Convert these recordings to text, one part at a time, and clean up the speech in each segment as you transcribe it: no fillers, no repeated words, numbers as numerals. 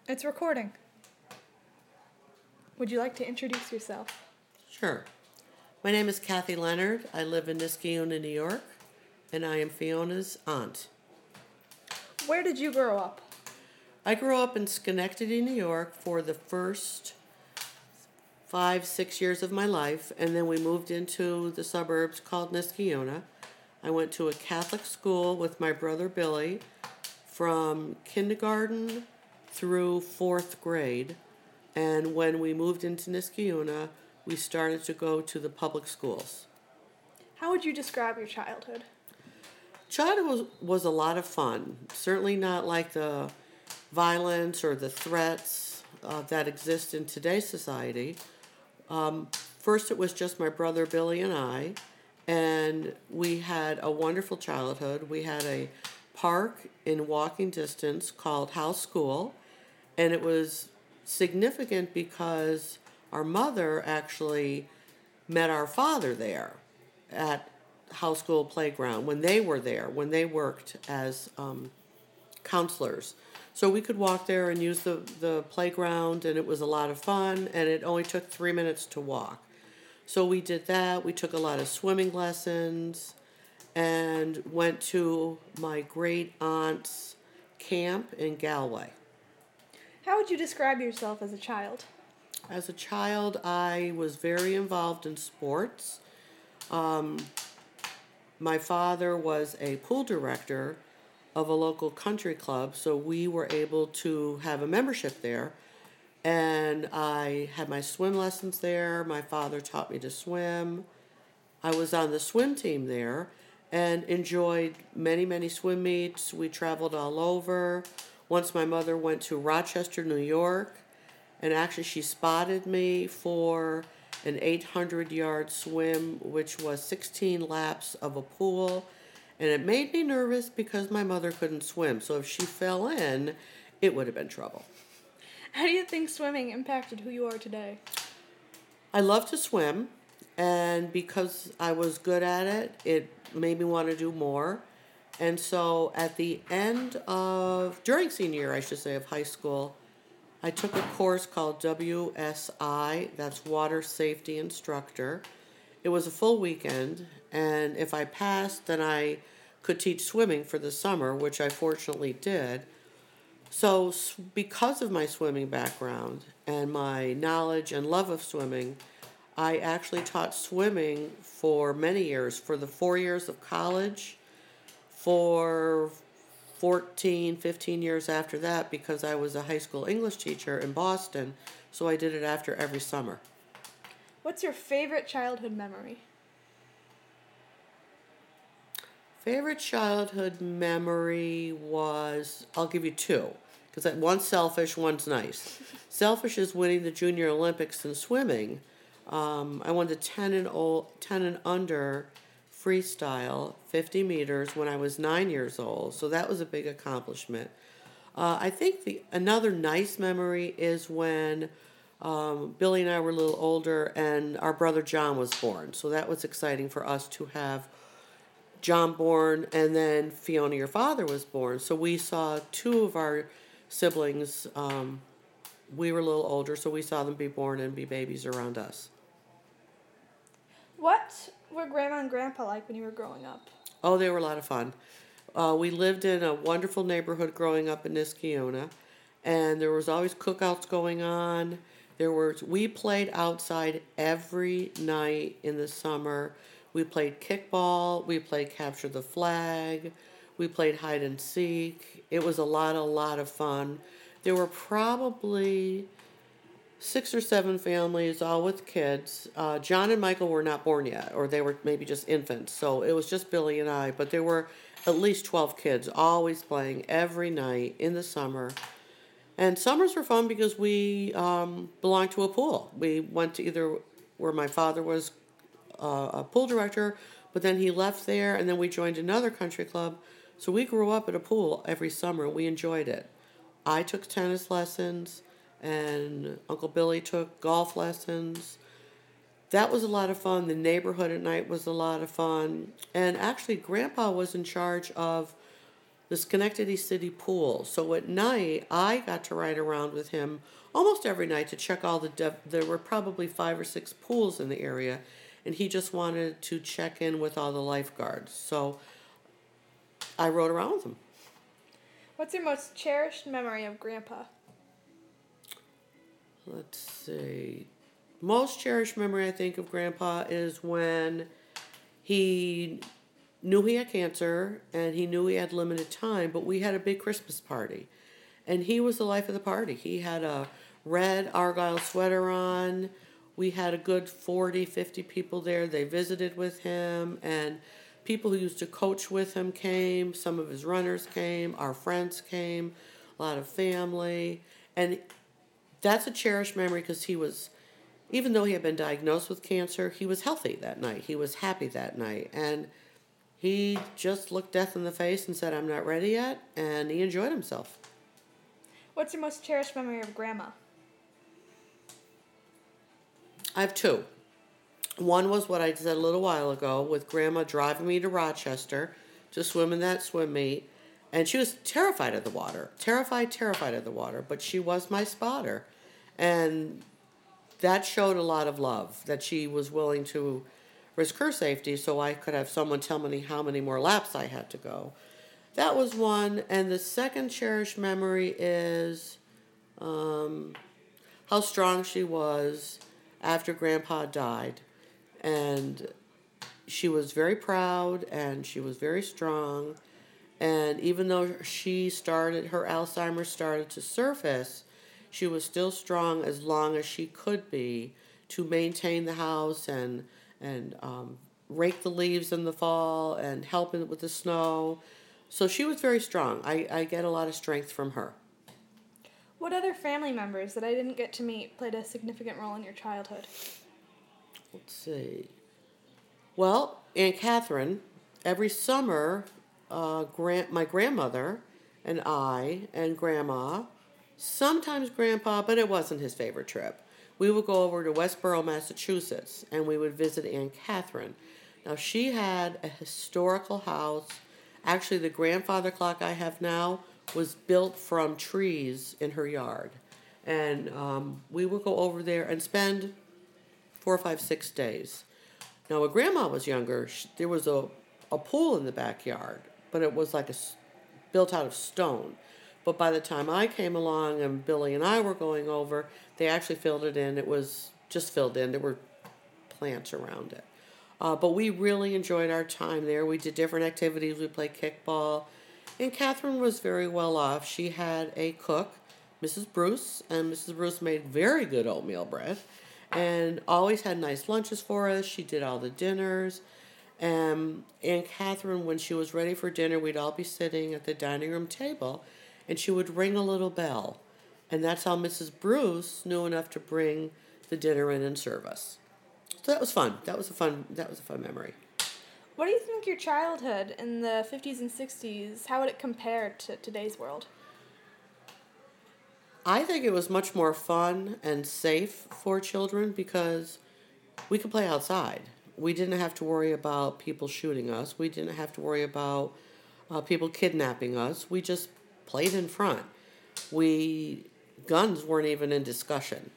It's recording. Would you like to introduce yourself? Sure. My name is Kathy Leonard. I live in Niskayuna, New York, and I am Fiona's aunt. Where did you grow up? I grew up in Schenectady, New York for the first 5-6 years of my life, and then we moved into the suburbs called Niskayuna. I went to a Catholic school with my brother Billy from kindergarten through 4th grade. And when we moved into Niskayuna, we started to go to the public schools. How would you describe your childhood? Childhood was a lot of fun. Certainly not like the violence or the threats that exist in today's society. First, it was just my brother Billy and I, and we had a wonderful childhood. We had a park in walking distance called House School, and it was significant because our mother actually met our father there at House School Playground when they were there, when they worked as counselors. So we could walk there and use the playground, and it was a lot of fun, and it only took 3 minutes to walk. So we did that. We took a lot of swimming lessons and went to my great aunt's camp in Galway. How would you describe yourself as a child? As a child, I was very involved in sports. My father was a pool director of a local country club, so we were able to have a membership there. And I had my swim lessons there. My father taught me to swim. I was on the swim team there and enjoyed many, many swim meets. We traveled all over. Once my mother went to Rochester, New York, and actually she spotted me for an 800-yard swim, which was 16 laps of a pool. And it made me nervous because my mother couldn't swim. So if she fell in, it would have been trouble. How do you think swimming impacted who you are today? I love to swim, and because I was good at it, it made me want to do more. And so at the during senior year, I should say, of high school, I took a course called WSI, that's Water Safety Instructor. It was a full weekend, and if I passed, then I could teach swimming for the summer, which I fortunately did. So because of my swimming background and my knowledge and love of swimming, I actually taught swimming for many years, for the 4 years of college, for 14, 15 years after that, because I was a high school English teacher in Boston, so I did it after every summer. What's your favorite childhood memory? Favorite childhood memory was, I'll give you two, because one's selfish, one's nice. Selfish is winning the Junior Olympics in swimming. I won the 10 and under freestyle, 50 meters, when I was 9 years old, so that was a big accomplishment. I think another nice memory is when Billy and I were a little older and our brother John was born, so that was exciting for us to have John born, and then Fiona, your father, was born. So we saw two of our siblings. We were a little older, so we saw them be born and be babies around us. What were Grandma and Grandpa like when you were growing up? Oh, they were a lot of fun. We lived in a wonderful neighborhood growing up in Niskayuna, and there was always cookouts going on. We played outside every night in the summer. We played kickball, we played capture the flag, we played hide and seek. It was a lot of fun. There were probably 6 or 7 families, all with kids. John and Michael were not born yet, or they were maybe just infants, so it was just Billy and I, but there were at least 12 kids always playing every night in the summer. And summers were fun because we belonged to a pool. We went to either where my father was a pool director, but then he left there, and then we joined another country club. So we grew up at a pool every summer. We enjoyed it. I took tennis lessons, and Uncle Billy took golf lessons. That was a lot of fun. The neighborhood at night was a lot of fun. And actually, Grandpa was in charge of the Schenectady City Pool. So at night, I got to ride around with him almost every night to check all there were probably 5 or 6 pools in the area, and he just wanted to check in with all the lifeguards. So I rode around with him. What's your most cherished memory of Grandpa? Let's see. Most cherished memory I think of Grandpa is when he knew he had cancer and he knew he had limited time, but we had a big Christmas party. And he was the life of the party. He had a red Argyle sweater on. We had a good 40, 50 people there. They visited with him, and people who used to coach with him came. Some of his runners came. Our friends came. A lot of family. And that's a cherished memory because he was, even though he had been diagnosed with cancer, he was healthy that night. He was happy that night. And he just looked death in the face and said, "I'm not ready yet," and he enjoyed himself. What's your most cherished memory of Grandma? I have 2. One was what I said a little while ago with Grandma driving me to Rochester to swim in that swim meet. And she was terrified of the water. Terrified of the water. But she was my spotter. And that showed a lot of love, that she was willing to risk her safety so I could have someone tell me how many more laps I had to go. That was one. And the second cherished memory is how strong she was after Grandpa died. And she was very proud and she was very strong. And even though her Alzheimer's started to surface, she was still strong as long as she could be to maintain the house and rake the leaves in the fall and help with the snow. So she was very strong. I get a lot of strength from her. What other family members that I didn't get to meet played a significant role in your childhood? Let's see. Well, Aunt Catherine, every summer, my grandmother and I and Grandma, sometimes Grandpa, but it wasn't his favorite trip. We would go over to Westboro, Massachusetts, and we would visit Aunt Catherine. Now, she had a historical house. Actually, the grandfather clock I have now was built from trees in her yard. And we would go over there and spend 4, 5, 6 days. Now, when Grandma was younger, there was a pool in the backyard, but it was built out of stone. But by the time I came along and Billy and I were going over, they actually filled it in. It was just filled in. There were plants around it. But we really enjoyed our time there. We did different activities. We played kickball. And Catherine was very well off. She had a cook, Mrs. Bruce, and Mrs. Bruce made very good oatmeal bread and always had nice lunches for us. She did all the dinners. And Catherine, when she was ready for dinner, we'd all be sitting at the dining room table, and she would ring a little bell. And that's how Mrs. Bruce knew enough to bring the dinner in and serve us. So that was fun. That was a fun memory. What do you think your childhood in the 50s and 60s, how would it compare to today's world? I think it was much more fun and safe for children because we could play outside. We didn't have to worry about people shooting us. We didn't have to worry about people kidnapping us. We just played in front. Guns weren't even in discussion,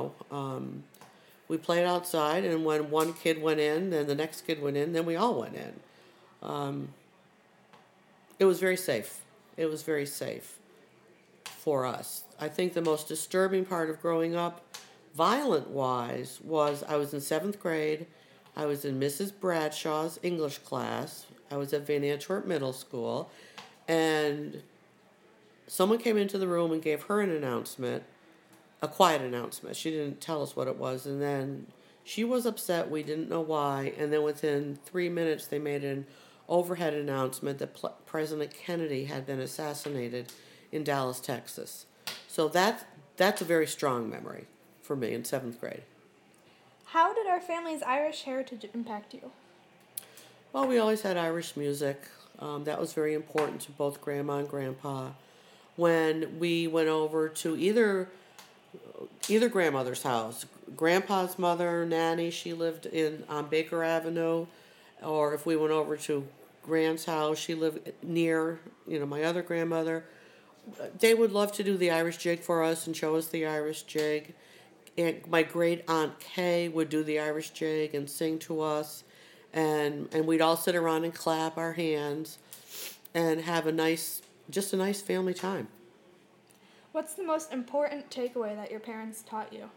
We played outside, and when one kid went in, then the next kid went in, then we all went in. It was very safe. It was very safe for us. I think the most disturbing part of growing up, violent-wise, was I was in 7th grade. I was in Mrs. Bradshaw's English class. I was at Van Antwerp Middle School. And someone came into the room and gave her an announcement, a quiet announcement. She didn't tell us what it was. And then she was upset. We didn't know why. And then within 3 minutes, they made an overhead announcement that President Kennedy had been assassinated in Dallas, Texas. So that's a very strong memory for me in 7th grade. How did our family's Irish heritage impact you? Well, we always had Irish music. That was very important to both Grandma and Grandpa. When we went over to either grandmother's house, Grandpa's mother, Nanny, she lived on Baker Avenue, or if we went over to grand's house. She lived near, my other grandmother. They would love to do the Irish jig for us and show us the Irish jig. And my great aunt Kay would do the Irish jig and sing to us, and we'd all sit around and clap our hands, and have just a nice family time. What's the most important takeaway that your parents taught you?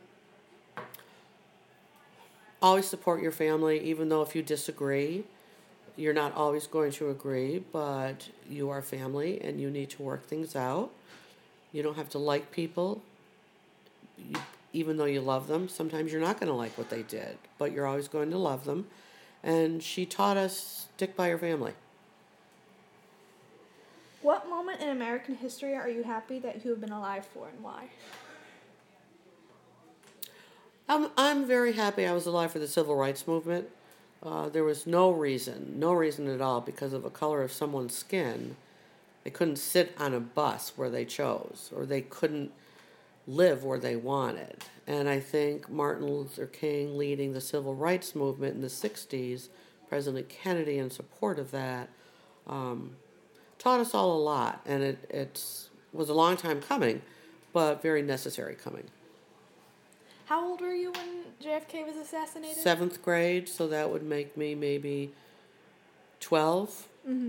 Always support your family, even though if you disagree, you're not always going to agree, but you are family and you need to work things out. You don't have to like people, even though you love them. Sometimes you're not going to like what they did, but you're always going to love them. And she taught us, stick by your family. What moment in American history are you happy that you have been alive for, and why? I'm very happy I was alive for the civil rights movement. There was no reason at all, because of the color of someone's skin. They couldn't sit on a bus where they chose, or they couldn't live where they wanted. And I think Martin Luther King leading the civil rights movement in the 60s, President Kennedy in support of that, taught us all a lot. And it was a long time coming, but very necessary coming. How old were you when JFK was assassinated? 7th grade, so that would make me maybe 12.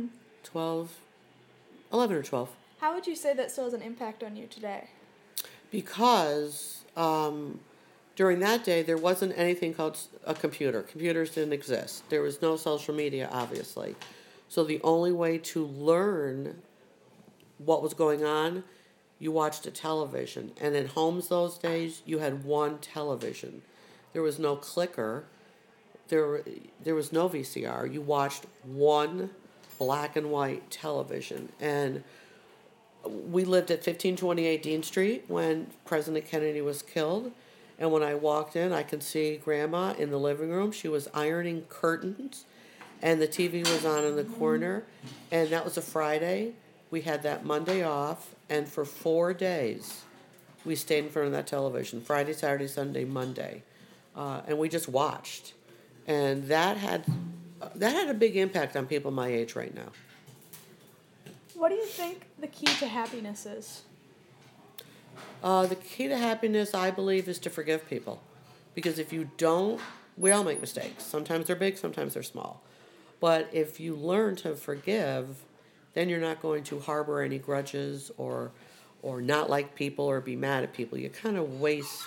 11 or 12. How would you say that still has an impact on you today? Because during that day, there wasn't anything called a computer. Computers didn't exist. There was no social media, obviously. So the only way to learn what was going on, you watched a television. And in homes those days, you had one television. There was no clicker. There was no VCR. You watched one black and white television. And we lived at 1528 Dean Street when President Kennedy was killed. And when I walked in, I could see Grandma in the living room. She was ironing curtains, and the TV was on in the corner. And that was a Friday. We had that Monday off, and for 4 days, we stayed in front of that television, Friday, Saturday, Sunday, Monday. And we just watched. And that had a big impact on people my age right now. What do you think the key to happiness is? The key to happiness, I believe, is to forgive people. Because if you don't, we all make mistakes. Sometimes they're big, sometimes they're small. But if you learn to forgive, then you're not going to harbor any grudges or not like people or be mad at people. You kind of waste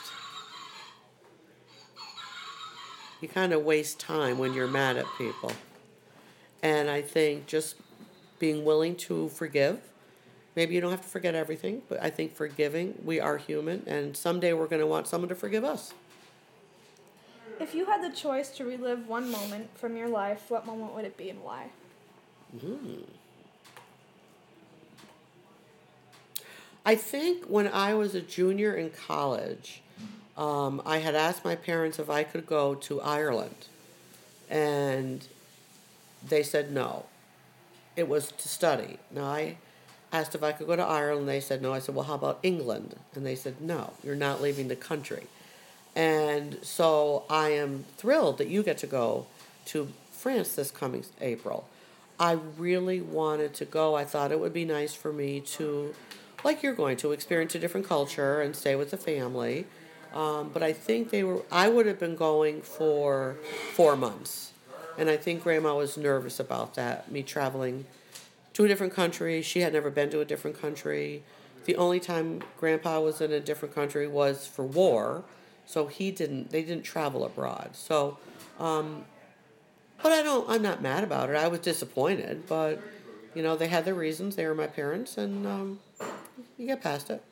time when you're mad at people. And I think just being willing to forgive. Maybe you don't have to forget everything, but I think forgiving, we are human, and someday we're going to want someone to forgive us. If you had the choice to relive one moment from your life, what moment would it be and why? I think when I was a junior in college, I had asked my parents if I could go to Ireland, and they said no. It was to study. Now, I asked if I could go to Ireland. They said no. I said, well, how about England? And they said, no, you're not leaving the country. And so I am thrilled that you get to go to France this coming April. I really wanted to go. I thought it would be nice for me to, like you're going to, experience a different culture and stay with the family. But I think I would have been going for 4 months. And I think Grandma was nervous about that, me traveling to a different country. She had never been to a different country. The only time Grandpa was in a different country was for war, so they didn't travel abroad. So, but I'm not mad about it. I was disappointed, but, they had their reasons. They were my parents, and you get past it.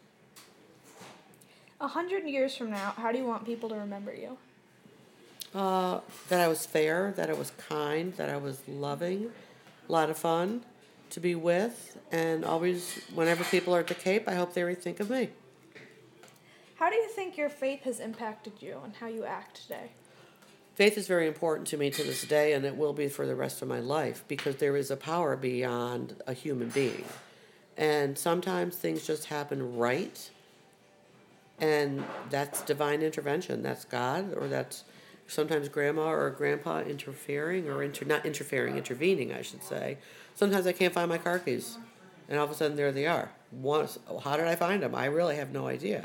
100 years from now, how do you want people to remember you? That I was fair, that I was kind, that I was loving, a lot of fun to be with, and always, whenever people are at the Cape, I hope they think of me. How do you think your faith has impacted you and how you act today? Faith is very important to me to this day, and it will be for the rest of my life, because there is a power beyond a human being. And sometimes things just happen right, and that's divine intervention. That's God, or that's Sometimes grandma or grandpa interfering or not interfering, intervening, I should say. Sometimes I can't find my car keys, and all of a sudden there they are. Once, how did I find them? I really have no idea.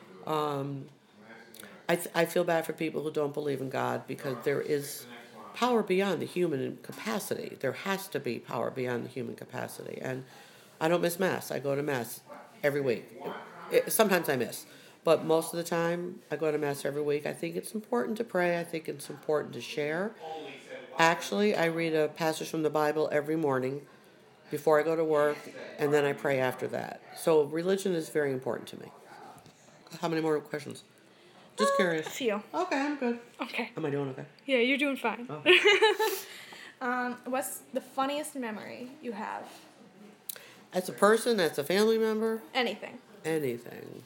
I feel bad for people who don't believe in God because there is power beyond the human capacity. There has to be power beyond the human capacity. And I don't miss Mass. I go to Mass every week. Sometimes I miss, but most of the time I go to Mass every week. I think it's important to pray. I think it's important to share. Actually, I read a passage from the Bible every morning before I go to work, and then I pray after that. So religion is very important to me. How many more questions? Just curious. A few. Okay, I'm good. Okay. Am I doing okay? Yeah, you're doing fine. Oh. What's the funniest memory you have? As a person, as a family member? Anything. Anything.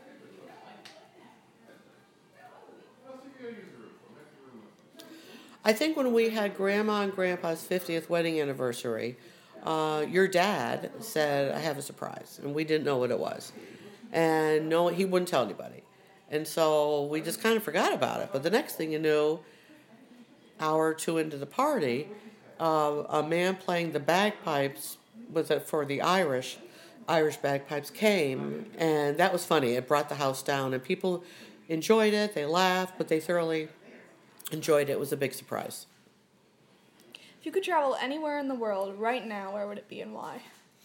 I think when we had Grandma and Grandpa's 50th wedding anniversary, your dad said, I have a surprise. And we didn't know what it was. And no, he wouldn't tell anybody. And so we just kind of forgot about it. But the next thing you knew, hour or two into the party, a man playing the bagpipes for the Irish bagpipes came, and that was funny. It brought the house down, and people enjoyed it. They laughed, but they thoroughly enjoyed it. It was a big surprise. If you could travel anywhere in the world right now, where would it be and why?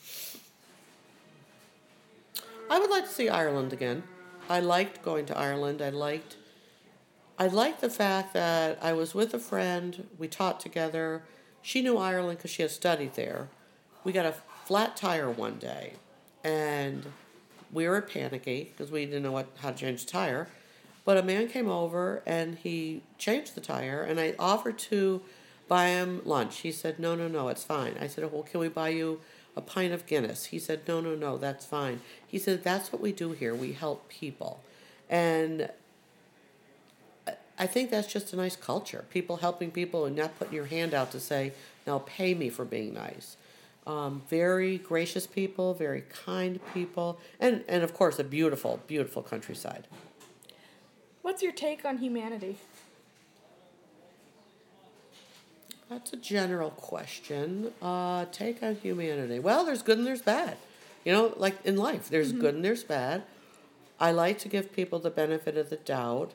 I would like to see Ireland again. I liked going to Ireland. I liked the fact that I was with a friend. We taught together. She knew Ireland because she had studied there. We got a flat tire one day, and we were panicky because we didn't know how to change the tire. But a man came over, and he changed the tire, and I offered to buy him lunch. He said, no, it's fine. I said, well, can we buy you a pint of Guinness? He said, no, that's fine. He said, that's what we do here. We help people. And I think that's just a nice culture. People helping people and not putting your hand out to say, now pay me for being nice. Very gracious people, very kind people, and of course a beautiful, beautiful countryside. What's your take on humanity? That's a general question. Take on humanity. Well, there's good and there's bad. You know, like in life, there's good and there's bad. I like to give people the benefit of the doubt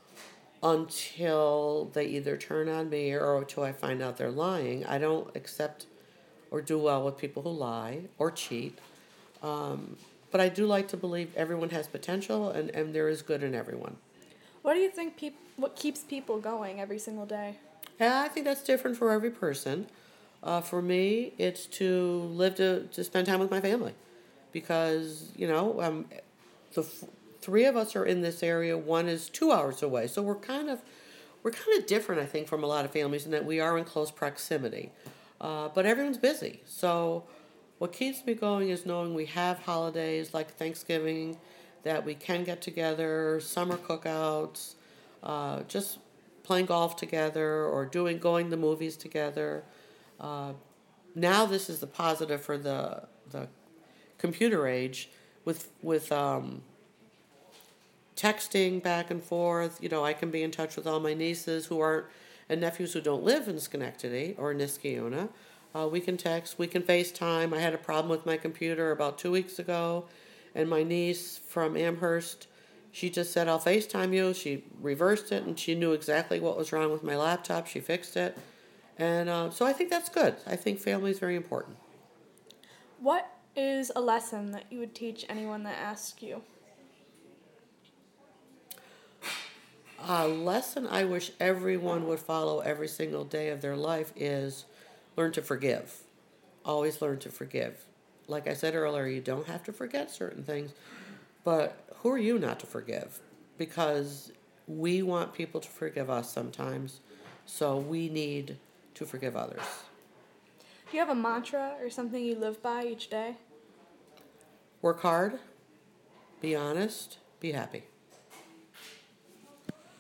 until they either turn on me or until I find out they're lying. I don't accept or do well with people who lie or cheat. But I do like to believe everyone has potential and there is good in everyone. What do you think what keeps people going every single day? Yeah, I think that's different for every person. For me, it's to live to spend time with my family. Because, the three of us are in this area. One is 2 hours away. So we're kind of different, I think, from a lot of families in that we are in close proximity. But everyone's busy. So what keeps me going is knowing we have holidays like Thanksgiving, that we can get together, summer cookouts, just playing golf together or going to movies together. Now this is the positive for the computer age with texting back and forth. I can be in touch with all my nieces and nephews who don't live in Schenectady or Niskayuna. We can text, we can FaceTime. I had a problem with my computer about 2 weeks ago, and my niece from Amherst, she just said, I'll FaceTime you. She reversed it, and she knew exactly what was wrong with my laptop. She fixed it. And so I think that's good. I think family is very important. What is a lesson that you would teach anyone that asks you? A lesson I wish everyone would follow every single day of their life is learn to forgive. Always learn to forgive. Like I said earlier, you don't have to forget certain things, but who are you not to forgive? Because we want people to forgive us sometimes, so we need to forgive others. Do you have a mantra or something you live by each day? Work hard, be honest, be happy.